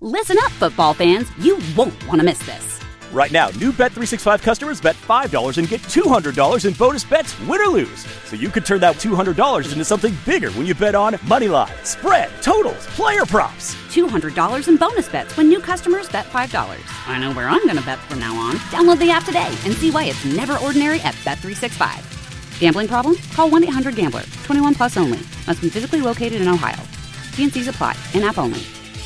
Listen up, football fans. You won't want to miss this. Right now, new Bet365 customers bet $5 and get $200 in bonus bets, win or lose. So you could turn that $200 into something bigger when you bet on moneyline, spread, totals, player props. $200 in bonus bets when new customers bet $5. I know where I'm going to bet from now on. Download the app today and see why it's never ordinary at Bet365. Gambling problem? Call 1-800-GAMBLER. 21 plus only. Must be physically located in Ohio. T&Cs apply. In-app only.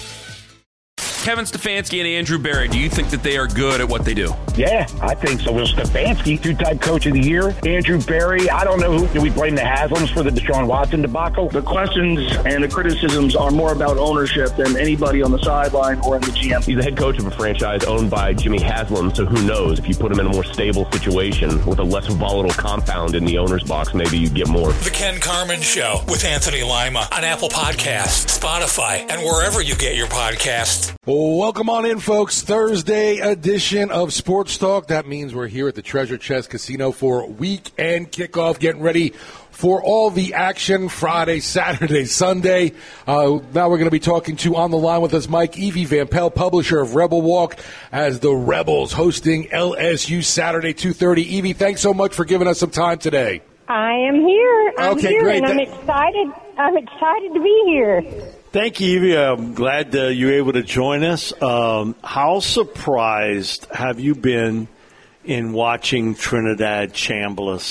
Kevin Stefanski and Andrew Berry, do you think that they are good at what they do? Yeah, I think so. Well, Stefanski, two-time coach of the year. Andrew Berry, I don't know who. Do we blame the Haslams for the Deshaun Watson debacle? The questions and the criticisms are more about ownership than anybody on the sideline or in the GM. He's the head coach of a franchise owned by Jimmy Haslam, so who knows? If you put him in a more stable situation with a less volatile compound in the owner's box, maybe you get more. The Ken Carman Show with Anthony Lima on Apple Podcasts, Spotify, and wherever you get your podcasts. Welcome on in, folks. Thursday edition of Sports Talk. That means we're here at the Treasure Chest Casino for weekend kickoff, getting ready for all the action Friday, Saturday, Sunday. Now we're going to be talking to, on the line with us, Mike Evie Van Pelt, publisher of Rebel Walk, as the Rebels hosting LSU Saturday, 2:30. Evie, thanks so much for giving us some time today. I am here. I'm here, great. And I'm excited. I'm excited to be here. Thank you, Evie. I'm glad you were able to join us. How surprised have you been in watching Trinidad Chambliss?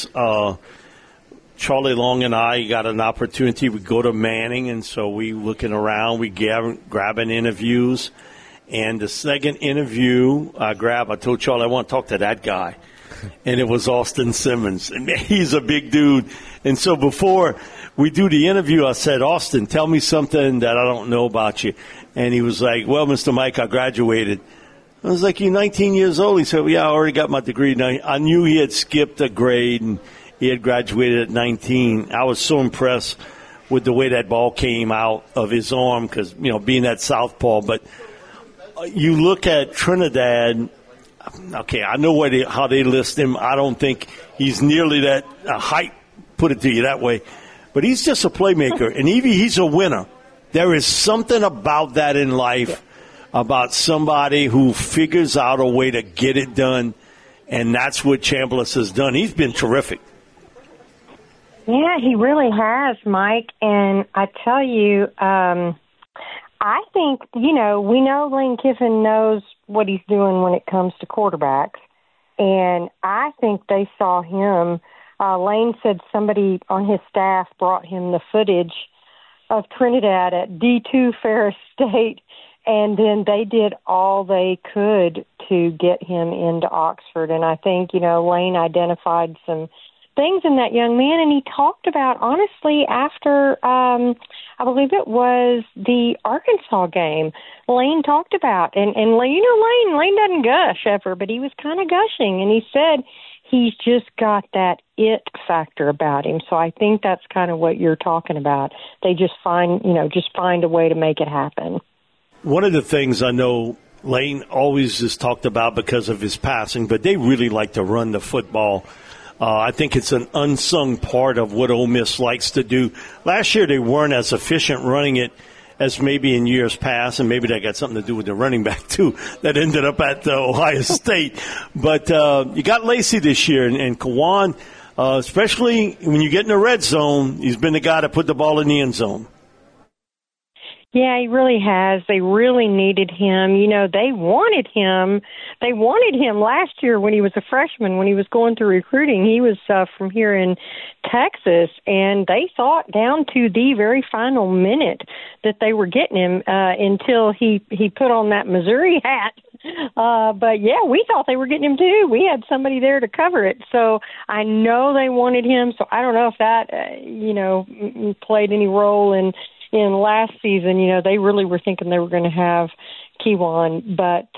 Charlie Long and I got an opportunity. We go to Manning, and so we looking around. We grabbing interviews. And the second interview I told Charlie I want to talk to that guy. And it was Austin Simmons. And he's a big dude. And so before we do the interview, I said, Austin, tell me something that I don't know about you. And he was like, well, Mr. Mike, I graduated. I was like, you're 19 years old. He said, well, yeah, I already got my degree. Now, I knew he had skipped a grade and he had graduated at 19. I was so impressed with the way that ball came out of his arm because, being that southpaw. But you look at Trinidad. Okay, I know how they list him. I don't think he's nearly that height, put it to you that way. But he's just a playmaker. And Evie, he's a winner. There is something about that in life, about somebody who figures out a way to get it done. And that's what Chambliss has done. He's been terrific. Yeah, he really has, Mike. And I tell you, I think, we know Lane Kiffin knows what he's doing when it comes to quarterbacks. And I think they saw him. Lane said somebody on his staff brought him the footage of Trinidad at D2 Ferris State, and then they did all they could to get him into Oxford. And I think, Lane identified some things in that young man, and he talked about, honestly, after I believe it was the Arkansas game, Lane talked about, and Lane doesn't gush ever, but he was kind of gushing, and he said he's just got that it factor about him. So I think that's kind of what you're talking about. They just find a way to make it happen. One of the things I know Lane always has talked about because of his passing, but they really like to run the football. I think it's an unsung part of what Ole Miss likes to do. Last year they weren't as efficient running it as maybe in years past, and maybe that got something to do with the running back, too, that ended up at Ohio State. But you got Lacey this year, and Kawan, especially when you get in the red zone, he's been the guy to put the ball in the end zone. Yeah, he really has. They really needed him. They wanted him. They wanted him last year when he was a freshman, when he was going through recruiting. He was from here in Texas, and they thought down to the very final minute that they were getting him until he put on that Missouri hat. But, yeah, we thought they were getting him, too. We had somebody there to cover it. So I know they wanted him. So I don't know if that, played any role in last season. They really were thinking they were going to have Kewan. But,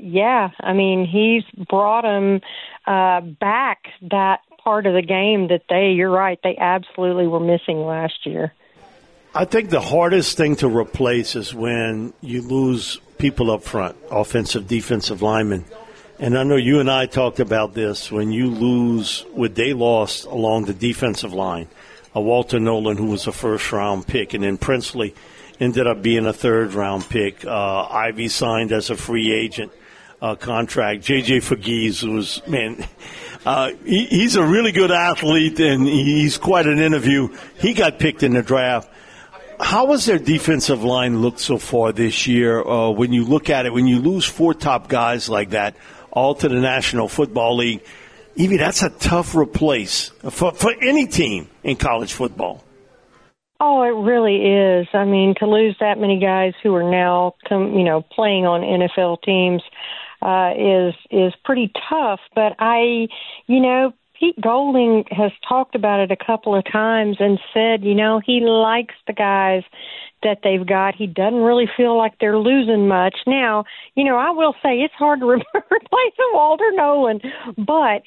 he's brought them back that part of the game that you're right, they absolutely were missing last year. I think the hardest thing to replace is when you lose people up front, offensive, defensive linemen. And I know you and I talked about this, when you lose what they lost along the defensive line, a Walter Nolan, who was a first-round pick, and then Princely. ended up being a third-round pick. Ivy signed as a free agent contract. J.J. Fagese was, man, he's a really good athlete, and he's quite an interview. He got picked in the draft. How has their defensive line looked so far this year? When you look at it, when you lose 4 top guys like that, all to the National Football League, Evie, that's a tough replace for any team in college football. Oh, it really is. I mean, to lose that many guys who are now, playing on NFL teams is pretty tough. But Pete Golding has talked about it a couple of times and said, he likes the guys that they've got. He doesn't really feel like they're losing much. Now, I will say it's hard to replace Walter Nolan, but,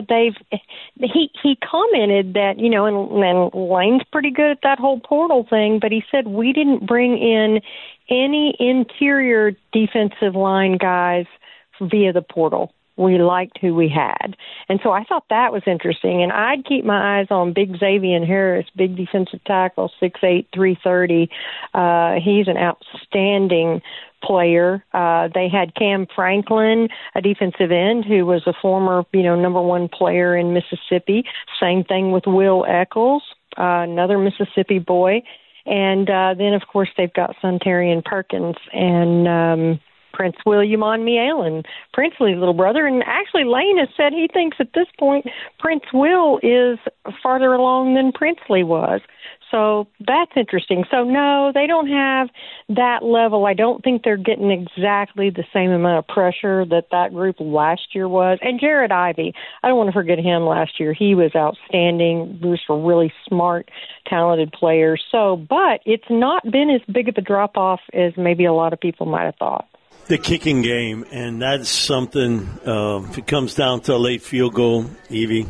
he commented that, and Lane's pretty good at that whole portal thing, but he said we didn't bring in any interior defensive line guys via the portal. We liked who we had. And so I thought that was interesting. And I'd keep my eyes on big Xavier Harris, big defensive tackle, 6'8", 330. He's an outstanding player. They had Cam Franklin, a defensive end who was a former, number 1 player in Mississippi. Same thing with Will Eccles, another Mississippi boy. And then, of course, they've got Suntarian Perkins and Prince William Onmialin, Princely's little brother. And actually, Lane has said he thinks at this point Prince Will is farther along than Princely was. So that's interesting. So, no, they don't have that level. I don't think they're getting exactly the same amount of pressure that group last year was. And Jared Ivey, I don't want to forget him last year. He was outstanding. He was a really smart, talented player. So, but it's not been as big of a drop-off as maybe a lot of people might have thought. The kicking game, and that's something, if it comes down to a late field goal, Evie,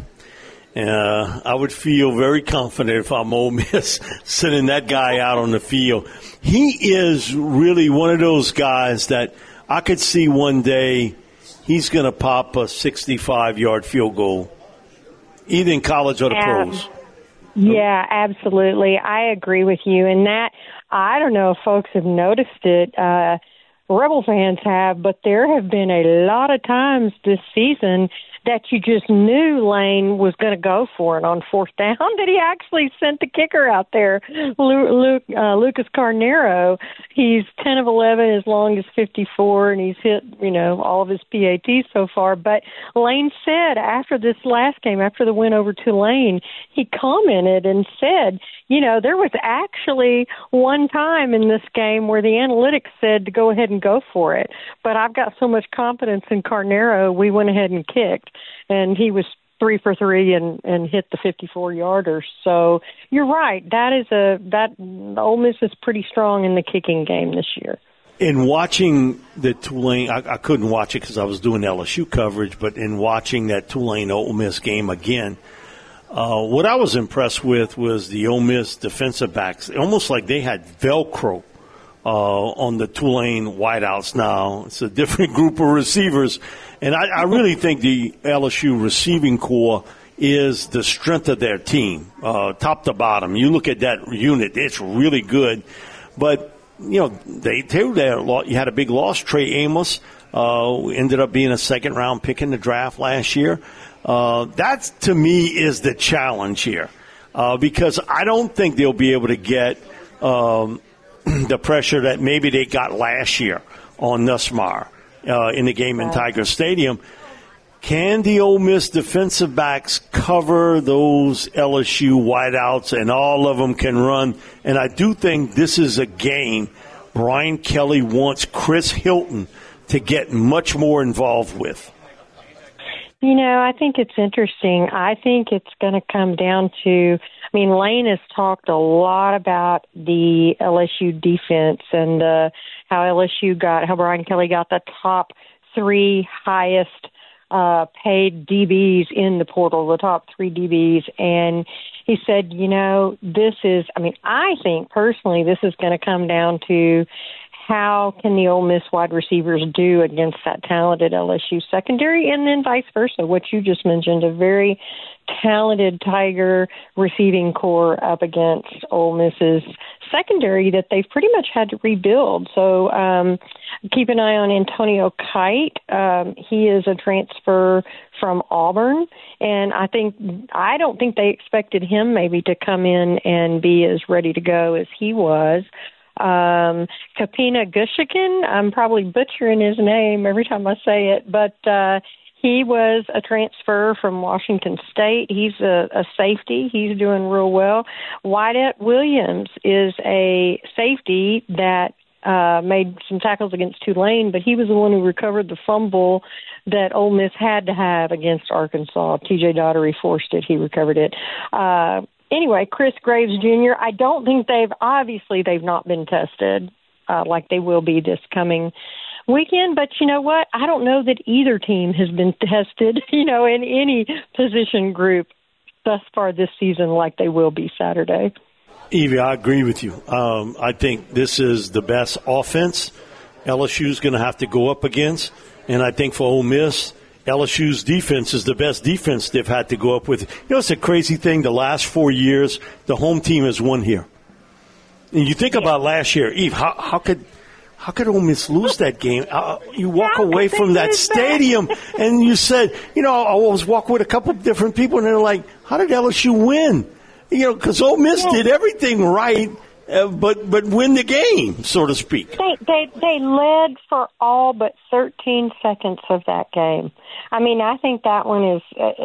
I would feel very confident if I'm Ole Miss sending that guy out on the field. He is really one of those guys that I could see one day he's going to pop a 65-yard field goal, either in college or the pros. Yeah, absolutely. I agree with you. And that, I don't know if folks have noticed it, Rebel fans have, but there have been a lot of times this season that you just knew Lane was going to go for it on 4th down, that he actually sent the kicker out there, Lucas Carnero. He's 10 of 11, as long as 54, and he's hit, all of his PATs so far. But Lane said after this last game, after the win over Tulane, he commented and said, there was actually one time in this game where the analytics said to go ahead and go for it. But I've got so much confidence in Carnero, we went ahead and kicked. And he was 3 for 3 and hit the 54-yarder. So you're right. Ole Miss is pretty strong in the kicking game this year. In watching the Tulane, I couldn't watch it because I was doing LSU coverage, but in watching that Tulane-Ole Miss game again, what I was impressed with was the Ole Miss defensive backs, almost like they had Velcro on the Tulane wideouts now. It's a different group of receivers. And I really think the LSU receiving corps is the strength of their team, top to bottom. You look at that unit, it's really good. But, you had a big loss. Trey Amos ended up being a second-round pick in the draft last year. That, to me, is the challenge here because I don't think they'll be able to get the pressure that maybe they got last year on Nussmeier in the game in Tiger Stadium. Can the Ole Miss defensive backs cover those LSU wideouts, and all of them can run? And I do think this is a game Brian Kelly wants Chris Hilton to get much more involved with. I think it's interesting. I think it's going to come down to, Lane has talked a lot about the LSU defense and how Brian Kelly got the top 3 highest paid DBs in the portal, the top 3 DBs. And he said, I think personally this is going to come down to how can the Ole Miss wide receivers do against that talented LSU secondary, and then vice versa, what you just mentioned, a very talented Tiger receiving core up against Ole Miss's secondary that they've pretty much had to rebuild. So keep an eye on Antonio Kite. He is a transfer from Auburn, and I don't think they expected him maybe to come in and be as ready to go as he was. Kapina Gushikin, I'm probably butchering his name every time I say it, but he was a transfer from Washington State. He's a safety. He's doing real well. Wyatt Williams is a safety that made some tackles against Tulane, but he was the one who recovered the fumble that Ole Miss had to have against Arkansas. TJ Daugherty forced it. He recovered it. Anyway, Chris Graves Jr., I don't think they've not been tested like they will be this coming weekend, but you know what? I don't know that either team has been tested, in any position group thus far this season like they will be Saturday. Evie, I agree with you. I think this is the best offense LSU's going to have to go up against, and I think for Ole Miss, LSU's defense is the best defense they've had to go up with. It's a crazy thing. The last 4 years, the home team has won here. And you think about last year, Eve, how could Ole Miss lose that game? You walk away from that stadium, and you said, I was walking with a couple of different people, and they're like, how did LSU win? Because Ole Miss did everything right, but win the game, so to speak. They led for all but 13 seconds of that game. I mean, I think that one is,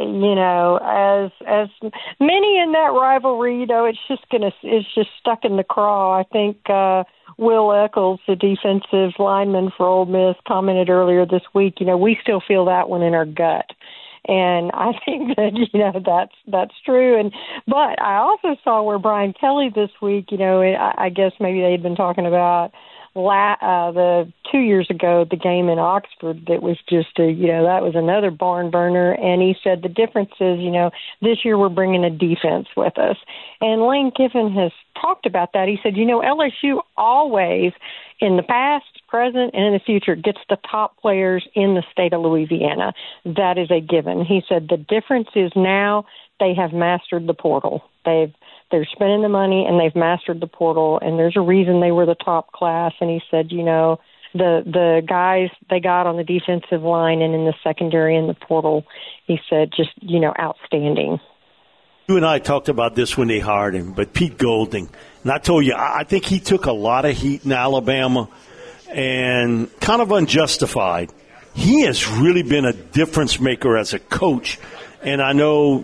as many in that rivalry, it's just stuck in the craw. I think Will Eccles, the defensive lineman for Ole Miss, commented earlier this week, we still feel that one in our gut. And I think that, that's true. But I also saw where Brian Kelly this week, I guess maybe they had been talking about the 2 years ago, the game in Oxford that was just that was another barn burner. And he said the difference is, this year we're bringing a defense with us. And Lane Kiffin has talked about that. He said, LSU always, in the past, present, and in the future, gets the top players in the state of Louisiana. That is a given. He said the difference is now they have mastered the portal. They're spending the money, and they've mastered the portal, and there's a reason they were the top class. And he said, the guys they got on the defensive line and in the secondary and the portal, he said, just, outstanding. You and I talked about this when they hired him, but Pete Golding, and I told you, I think he took a lot of heat in Alabama and kind of unjustified. He has really been a difference maker as a coach. And I know,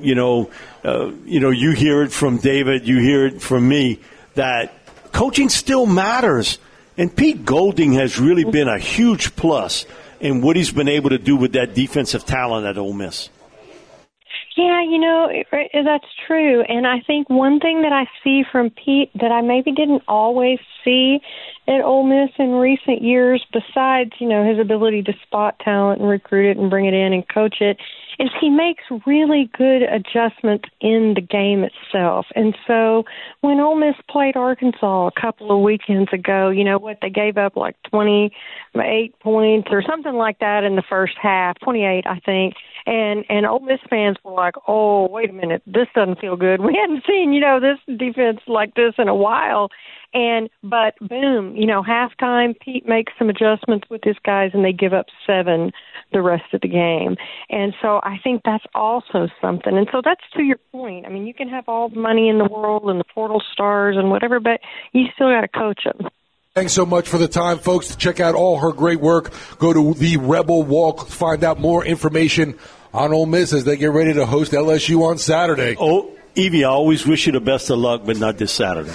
you hear it from David, you hear it from me, that coaching still matters. And Pete Golding has really been a huge plus in what he's been able to do with that defensive talent at Ole Miss. Yeah, that's true. And I think one thing that I see from Pete that I maybe didn't always see at Ole Miss in recent years, besides, his ability to spot talent and recruit it and bring it in and coach it, is he makes really good adjustments in the game itself. And so when Ole Miss played Arkansas a couple of weekends ago, they gave up like 28 points or something like that in the first half, 28, I think. And Ole Miss fans were like, oh, wait a minute, this doesn't feel good. We hadn't seen, this defense like this in a while. But boom, halftime, Pete makes some adjustments with his guys, and they give up 7 the rest of the game. And so I think that's also something. And so that's to your point. I mean, you can have all the money in the world and the portal stars and whatever, but you still got to coach them. Thanks so much for the time, folks. To check out all her great work, go to the Rebel Walk, find out more information on Ole Miss as they get ready to host LSU on Saturday. Oh, Evie, I always wish you the best of luck, but not this Saturday.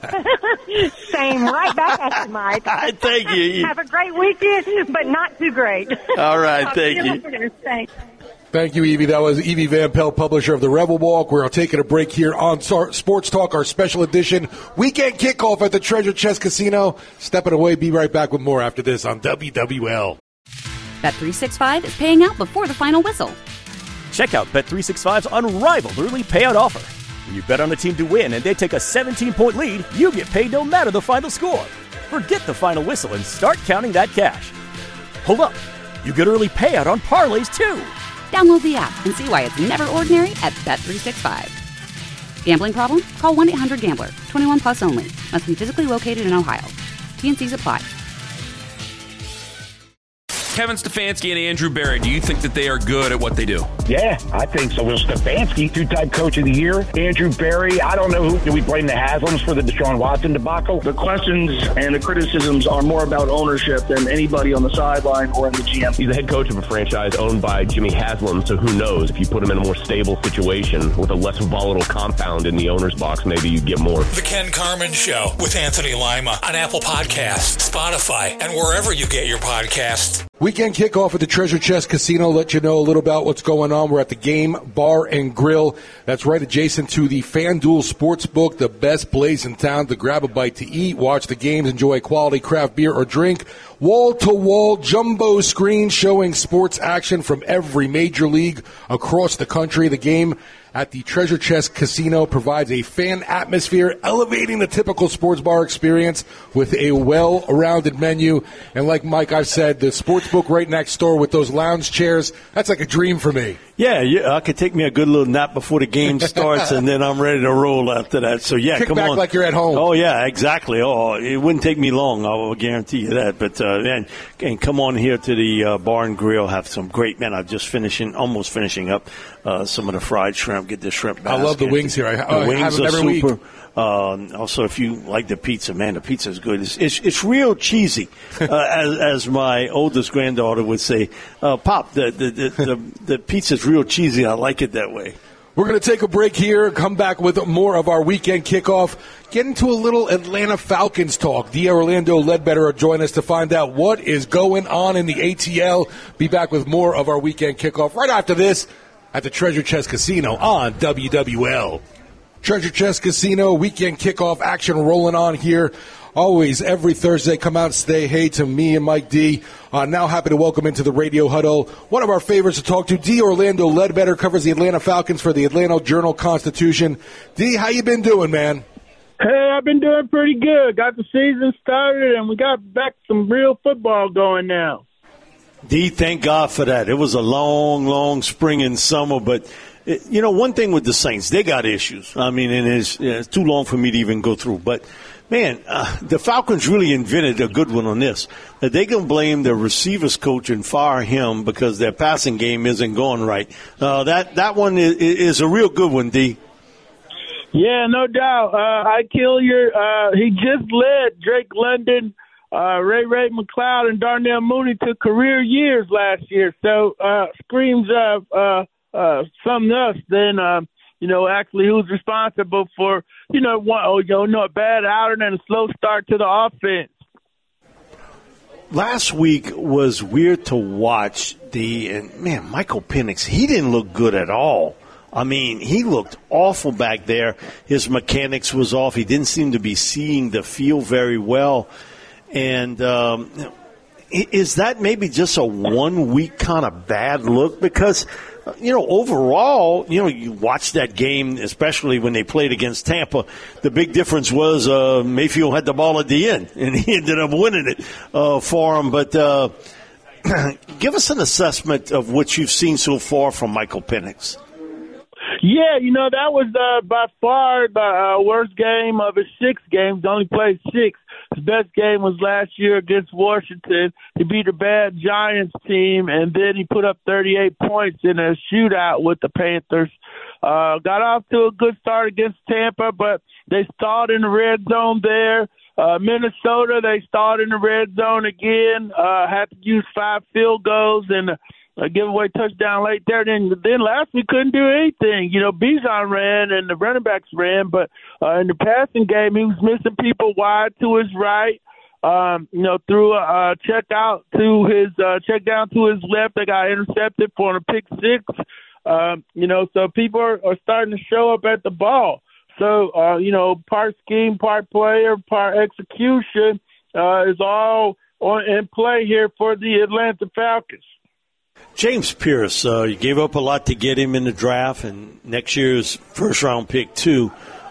Same, right back at you, Mike. Thank you. Have a great weekend, but not too great. All right, thank you. Thanks. Thank you, Evie. That was Evie Van Pelt, publisher of the Rebel Walk. We're taking a break here on Sports Talk, our special edition weekend kickoff at the Treasure Chest Casino. Stepping away, be right back with more after this on WWL. Bet365 is paying out before the final whistle. Check out Bet365's unrivaled early payout offer. When you bet on a team to win and they take a 17-point lead, you get paid no matter the final score. Forget the final whistle and start counting that cash. Hold up. You get early payout on parlays, too. Download the app and see why it's never ordinary at Bet365. Gambling problem? Call 1-800-GAMBLER. 21 plus only. Must be physically located in Ohio. T&Cs apply. Kevin Stefanski and Andrew Berry, do you think that they are good at what they do? Yeah, I think so. Will Stefanski, two-time coach of the year. Andrew Berry, I don't know who. Do we blame the Haslams for the Deshaun Watson debacle? The questions and the criticisms are more about ownership than anybody on the sideline or in the GM. He's the head coach of a franchise owned by Jimmy Haslam, so who knows? If you put him in a more stable situation with a less volatile compound in the owner's box, maybe you'd get more. The Ken Carman Show with Anthony Lima on Apple Podcasts, Spotify, and wherever you get your podcasts. Weekend kickoff at the Treasure Chest Casino. Let you know a little about what's going on. We're at the Game Bar and Grill. That's right adjacent to the FanDuel Sportsbook, the best place in town to grab a bite to eat, watch the games, enjoy quality craft beer or drink. Wall-to-wall jumbo screen showing sports action from every major league across the country. The game at the Treasure Chest Casino provides a fan atmosphere, elevating the typical sports bar experience with a well-rounded menu. And like Mike, I've said, the sportsbook right next door with those lounge chairs, that's like a dream for me. Yeah, I could take me a good little nap before the game starts, and then I'm ready to roll after that. So, yeah, Kick come back on. like you're at home. Oh, yeah, exactly. Oh, it wouldn't take me long, I will guarantee you that. But, and come on here to the Bar and Grill, have some great, man, I'm just almost finishing up some of the fried shrimp, get the shrimp basket. I love the wings here. The wings have them are every super. week. Also, if you like the pizza, man, the pizza is good. It's real cheesy, as my oldest granddaughter would say. Pop, the pizza's real cheesy. I like it that way. We're going to take a break here, come back with more of our weekend kickoff, get into a little Atlanta Falcons talk. Orlando Ledbetter will join us to find out what is going on in the ATL. Be back with more of our weekend kickoff right after this at the Treasure Chest Casino on WWL. Treasure Chest Casino, weekend kickoff action rolling on here. Always, every Thursday, come out and say hey to me and Mike D. Now happy to welcome into the radio huddle one of our favorites to talk to. Orlando Ledbetter covers the Atlanta Falcons for the Atlanta Journal-Constitution. D, how you been doing, man? Hey, I've been doing pretty good. Got the season started, and we got back some real football going now. D, thank God for that. It was a long, long spring and summer, but one thing with the Saints, they got issues. I mean, and it's too long for me to even go through. But, man, the Falcons really invented a good one on this. That they can blame their receivers coach and fire him because their passing game isn't going right. That one is a real good one, D. Yeah, no doubt. Ike Hilliard, he just led Drake London, Ray McLeod, and Darnell Mooney to career years last year. So screams of something else than actually who's responsible for a bad outing and a slow start to the offense. Last week was weird to watch. Michael Penix, he didn't look good at all. I mean, he looked awful back there. His mechanics was off. He didn't seem to be seeing the field very well. And is that maybe just a 1 week kind of bad look? Because overall, you watch that game, especially when they played against Tampa. The big difference was Mayfield had the ball at the end, and he ended up winning it for him. But give us an assessment of what you've seen so far from Michael Penix. Yeah, that was by far the worst game of his 6 games. He only played 6. His best game was last year against Washington. He beat a bad Giants team, and then he put up 38 points in a shootout with the Panthers. Got off to a good start against Tampa, but they stalled in the red zone there. Minnesota, they stalled in the red zone again. Had to use 5 field goals and a giveaway touchdown late there. Then last we couldn't do anything. Bijan ran and the running backs ran, but in the passing game, he was missing people wide to his right. Threw a check down to his left. They got intercepted for a pick 6. So people are starting to show up at the ball. So, part scheme, part player, part execution is all in play here for the Atlanta Falcons. James Pierce, you gave up a lot to get him in the draft, and next year's first-round pick, too.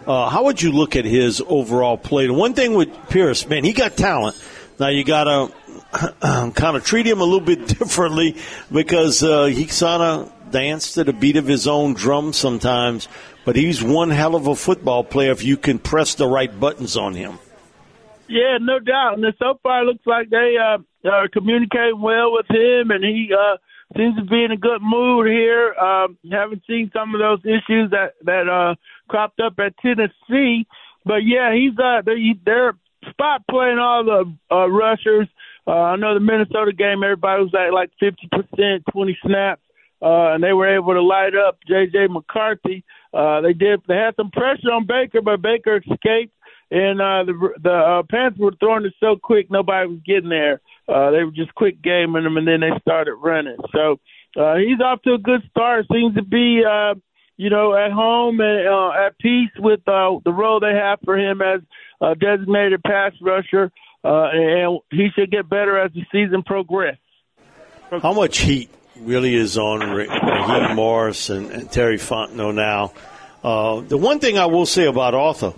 How would you look at his overall play? The one thing with Pierce, man, he got talent. Now you got to kind of treat him a little bit differently because he kind of dance to the beat of his own drum sometimes. But he's one hell of a football player if you can press the right buttons on him. Yeah, no doubt. And so far it looks like they are communicating well with him, and he seems to be in a good mood here. Haven't seen some of those issues that cropped up at Tennessee. But, yeah, they're spot playing all the rushers. I know the Minnesota game, everybody was at like 50%, 20 snaps, and they were able to light up J.J. McCarthy. They had some pressure on Baker, but Baker escaped. And the Panthers were throwing it so quick, nobody was getting there. They were just quick gaming them, and then they started running. So he's off to a good start. Seems to be, at home and at peace with the role they have for him as a designated pass rusher. And he should get better as the season progresses. How much heat really is on Raheem Morris and Terry Fontenot now? The one thing I will say about Arthur,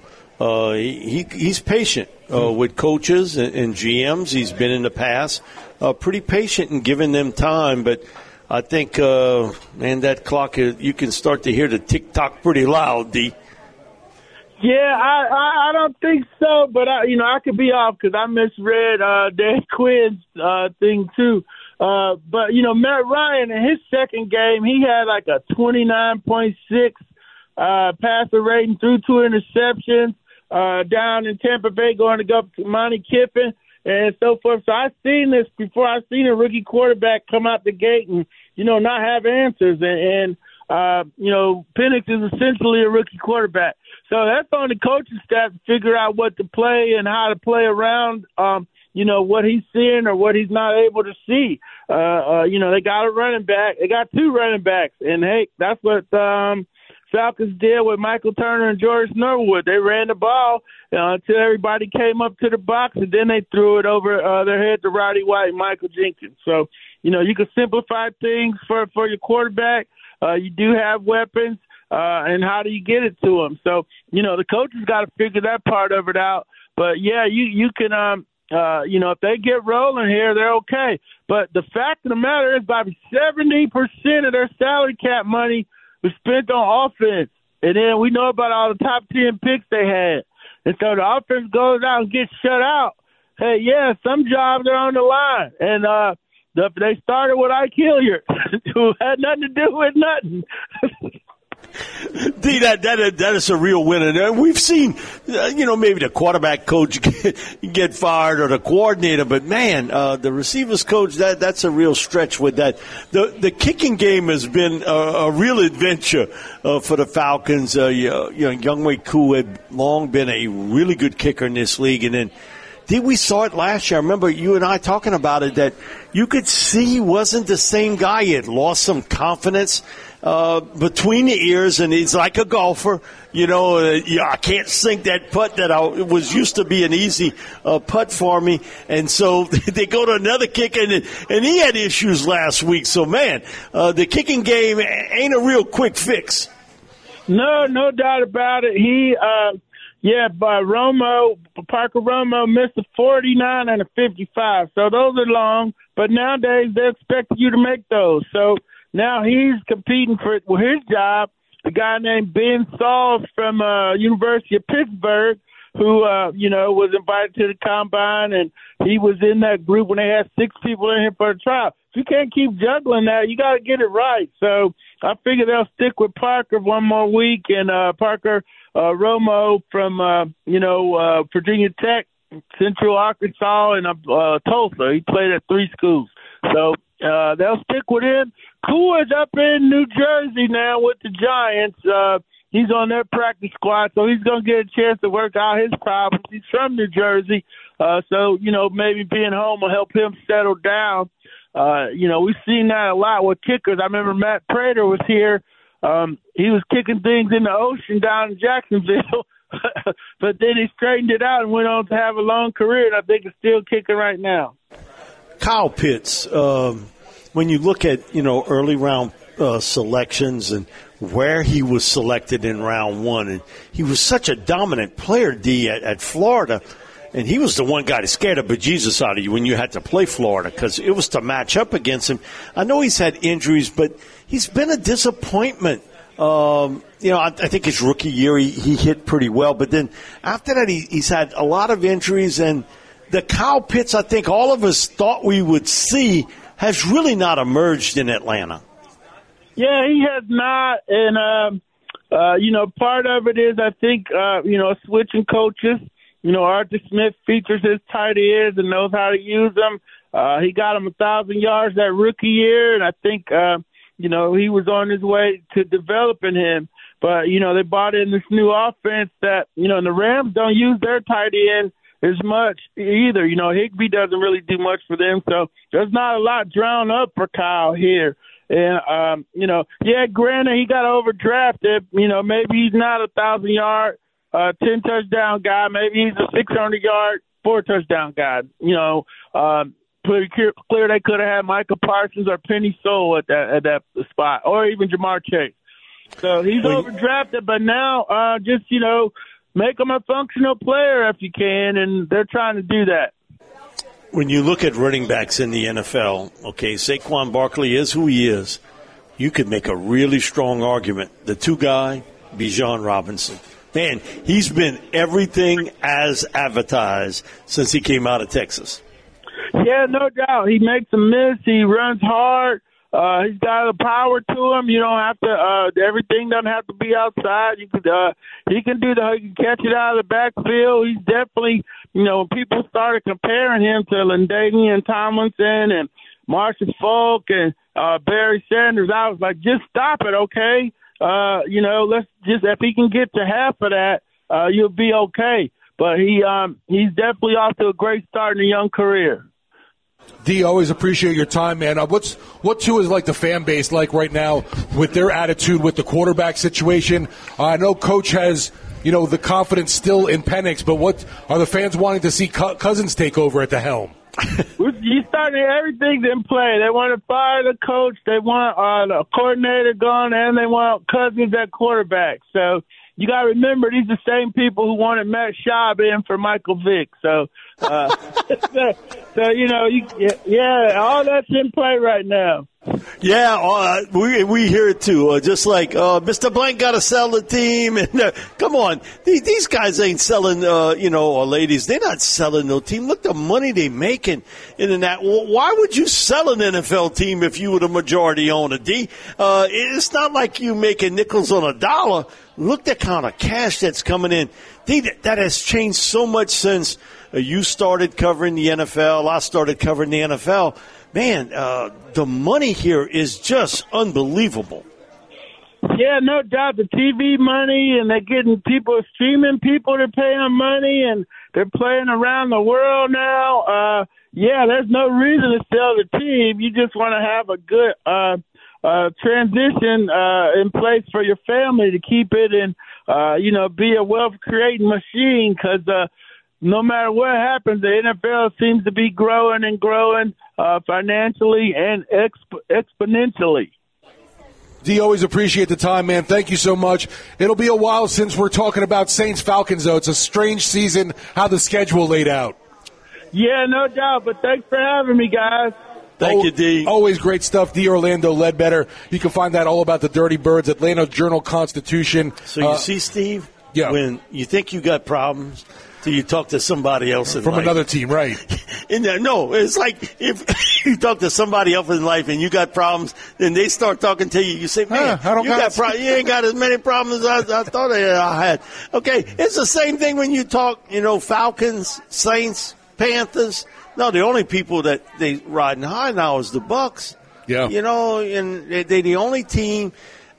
he's patient with coaches and GMs. He's been in the past pretty patient in giving them time. But I think, that clock, you can start to hear the tick-tock pretty loud, D. Yeah, I don't think so, but I could be off because I misread Dan Quinn's thing too. But Matt Ryan in his second game, he had like a 29.6 passer rating, threw 2 interceptions down in Tampa Bay, going to go up to Monty Kiffin and so forth. So I've seen this before. I've seen a rookie quarterback come out the gate and not have answers, and Penix is essentially a rookie quarterback. So that's on the coaching staff to figure out what to play and how to play around, what he's seeing or what he's not able to see. They got a running back. They got 2 running backs. And, hey, that's what Falcons did with Michael Turner and George Norwood. They ran the ball until everybody came up to the box, and then they threw it over their head to Roddy White and Michael Jenkins. So, you can simplify things for your quarterback. You do have weapons. And how do you get it to them? So, the coaches got to figure that part of it out. But, yeah, you can, if they get rolling here, they're okay. But the fact of the matter is about 70% of their salary cap money was spent on offense. And then we know about all the top 10 picks they had. And so the offense goes out and gets shut out. Hey, yeah, some jobs are on the line. And they started with Ike Hilliard, who had nothing to do with nothing. D, that is a real winner. We've seen, maybe the quarterback coach get fired or the coordinator, but man, the receivers coach, that's a real stretch with that. The kicking game has been a real adventure for the Falcons. Younghoe Koo had long been a really good kicker in this league, and then we saw it last year. I remember you and I talking about it, that you could see he wasn't the same guy. He had lost some confidence between the ears, and he's like a golfer. I can't sink that putt that was used to be an easy putt for me. And so they go to another kick, and he had issues last week. So, man, the kicking game ain't a real quick fix. No doubt about it. Parker Romo missed a 49 and a 55. So those are long, but nowadays they expect you to make those. So now he's competing for his job. A guy named Ben Sauls from University of Pittsburgh, who was invited to the combine, and he was in that group when they had 6 people in here for the trial. If you can't keep juggling that, you got to get it right. So I figure they'll stick with Parker one more week, and Parker Romo from Virginia Tech, Central Arkansas, and Tulsa. He played at 3 schools. So they'll stick with him. Koo is up in New Jersey now with the Giants. He's on their practice squad, so he's going to get a chance to work out his problems. He's from New Jersey, so maybe being home will help him settle down. We've seen that a lot with kickers. I remember Matt Prater was here. He was kicking things in the ocean down in Jacksonville, but then he straightened it out and went on to have a long career, and I think he's still kicking right now. Kyle Pitts, when you look at, early round selections and where he was selected in round one. And he was such a dominant player, D, at Florida. And he was the one guy that scared the bejesus out of you when you had to play Florida because it was to match up against him. I know he's had injuries, but he's been a disappointment. I think his rookie year he hit pretty well. But then after that, he's had a lot of injuries. And the Kyle Pitts I think all of us thought we would see has really not emerged in Atlanta. Yeah, he has not. And, part of it is I think, switching coaches. Arthur Smith features his tight ends and knows how to use them. He got him 1,000 yards that rookie year, and I think, he was on his way to developing him. But, they brought in this new offense that, and the Rams don't use their tight end as much either. Higbee doesn't really do much for them, so there's not a lot drawn up for Kyle here. And, granted, he got overdrafted. Maybe he's not 1,000-yard 10-touchdown guy. Maybe he's a 600-yard, 4-touchdown guy. Pretty clear they could have had Micah Parsons or Penny Sewell at that spot, or even Jamar Chase. So he's overdrafted, but now make him a functional player if you can, and they're trying to do that. When you look at running backs in the NFL, okay, Saquon Barkley is who he is. You could make a really strong argument. The two guy, Bijan Robinson. Man, he's been everything as advertised since he came out of Texas. Yeah, no doubt. He makes a miss. He runs hard. He's got the power to him. You don't have to. Everything doesn't have to be outside. He can catch it out of the backfield. He's definitely. When people started comparing him to LaDainian Tomlinson and Marshall Falk and Barry Sanders, I was like, just stop it, okay? Let's just, if he can get to half of that, you'll be okay. But he's definitely off to a great start in a young career. D, always appreciate your time, man. What too is like the fan base like right now with their attitude with the quarterback situation? I know Coach has, the confidence still in Penix, but what are the fans wanting to see Cousins take over at the helm? You started everything in play. They want to fire the coach. They want a coordinator gone, and they want Cousins at quarterback. So you got to remember, these are the same people who wanted Matt Schaub in for Michael Vick. So, all that's in play right now. Yeah, we hear it too. Just like Mr. Blank got to sell the team, and come on, these guys ain't selling, or ladies, they're not selling no team. Look the money they making in that. Why would you sell an NFL team if you were the majority owner? D, it's not like you making nickels on a dollar. Look the kind of cash that's coming in. D, that has changed so much since you started covering the NFL. I started covering the NFL. Man, the money here is just unbelievable. Yeah, no doubt. The TV money, and they're getting people, streaming people, they're paying money, and they're playing around the world now. There's no reason to sell the team. You just want to have a good transition in place for your family to keep it and, be a wealth-creating machine because no matter what happens, the NFL seems to be growing and growing financially and exponentially. D, always appreciate the time, man. Thank you so much. It'll be a while since we're talking about Saints-Falcons, though. It's a strange season, how the schedule laid out. Yeah, no doubt, but thanks for having me, guys. Thank you, D. Always great stuff. D. Orlando Ledbetter. You can find that all about the Dirty Birds, Atlanta Journal-Constitution. So you see, Steve, yeah. When you think you got problems, till you talk to somebody else in from life. Another team, right? No, it's like if you talk to somebody else in life and you got problems, then they start talking to you. You say, man, you ain't got as many problems as I thought I had. Okay, it's the same thing when you talk, Falcons, Saints, Panthers. No, the only people that they riding high now is the Bucks. Yeah. And they're the only team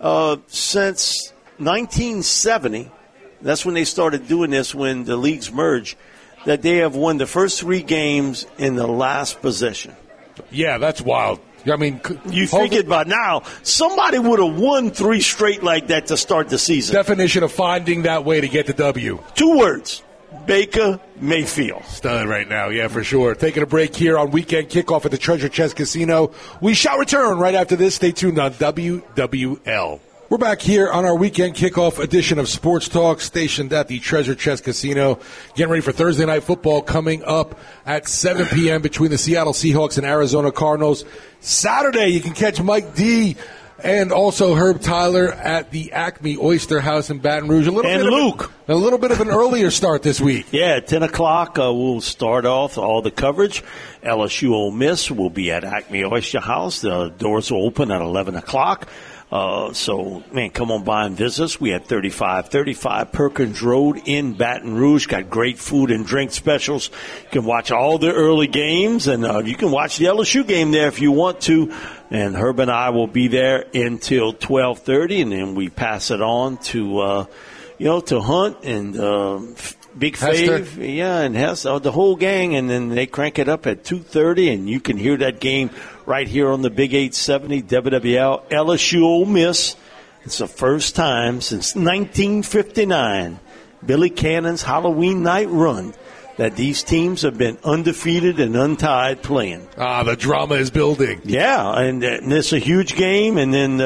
since 1970. That's when they started doing this, when the leagues merged, that they have won the first 3 games in the last possession. Yeah, that's wild. I mean, you figured by now somebody would have won 3 straight like that to start the season. Definition of finding that way to get the W. 2 words. Baker Mayfield. Stud right now, yeah, for sure. Taking a break here on Weekend Kickoff at the Treasure Chest Casino. We shall return right after this. Stay tuned on WWL. We're back here on our weekend kickoff edition of Sports Talk, stationed at the Treasure Chest Casino. Getting ready for Thursday Night Football coming up at 7 p.m. between the Seattle Seahawks and Arizona Cardinals. Saturday, you can catch Mike D and also Herb Tyler at the Acme Oyster House in Baton Rouge. A little bit of an earlier start this week. Yeah, at 10 o'clock, we'll start off all the coverage. LSU Ole Miss will be at Acme Oyster House. The doors will open at 11 o'clock. So, come on by and visit us. We have 3535 Perkins Road in Baton Rouge. Got great food and drink specials. You can watch all the early games, and you can watch the LSU game there if you want to. And Herb and I will be there until 12:30, and then we pass it on to, to Hunt and Big Fave, and Hester, the whole gang, and then they crank it up at 2:30, and you can hear that game right here on the Big 870 WWL. LSU Ole Miss. It's the first time since 1959, Billy Cannon's Halloween night run, that these teams have been undefeated and untied playing. The drama is building. Yeah, and it's a huge game, and then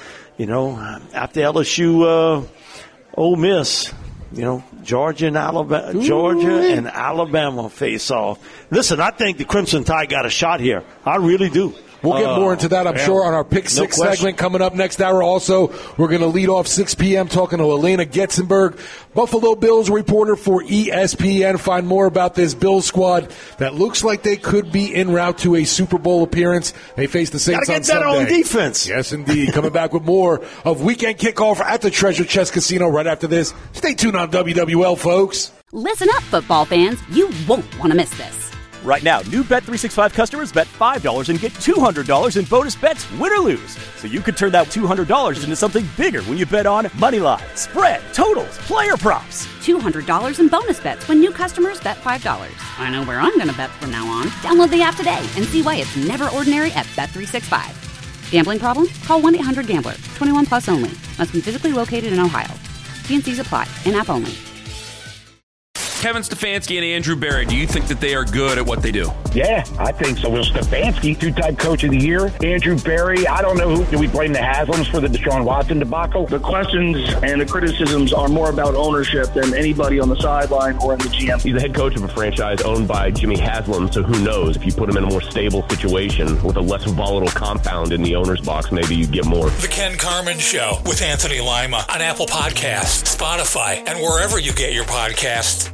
after LSU Ole Miss, Georgia and Alabama face off. Listen, I think the Crimson Tide got a shot here. I really do. We'll get more into that, I'm sure, on our Pick Six segment coming up next hour. Also, we're going to lead off 6 p.m. talking to Elena Getzenberg, Buffalo Bills reporter for ESPN. Find more about this Bills squad that looks like they could be en route to a Super Bowl appearance. They face the Saints on Sunday. Gotta get that on defense. Yes, indeed. Coming back with more of Weekend Kickoff at the Treasure Chest Casino right after this. Stay tuned on WWL, folks. Listen up, football fans. You won't want to miss this. Right now, new Bet365 customers bet $5 and get $200 in bonus bets, win or lose. So you could turn that $200 into something bigger when you bet on moneyline, spread, totals, player props. $200 in bonus bets when new customers bet $5. I know where I'm going to bet from now on. Download the app today and see why it's never ordinary at Bet365. Gambling problem? Call 1-800-GAMBLER. 21 plus only. Must be physically located in Ohio. T&Cs apply. In-app only. Kevin Stefanski and Andrew Berry, do you think that they are good at what they do? Yeah, I think so. Will Stefanski, two-time coach of the year. Andrew Berry, I don't know who. Do we blame the Haslams for the Deshaun Watson debacle? The questions and the criticisms are more about ownership than anybody on the sideline or in the GM. He's the head coach of a franchise owned by Jimmy Haslam, so who knows? If you put him in a more stable situation with a less volatile compound in the owner's box, maybe you get more. The Ken Carman Show with Anthony Lima on Apple Podcasts, Spotify, and wherever you get your podcasts.